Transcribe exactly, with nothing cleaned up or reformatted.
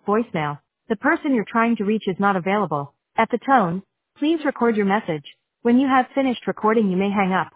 voicemail. The person you're trying to reach is not available. At the tone, please record your message. When you have finished recording, you may hang up.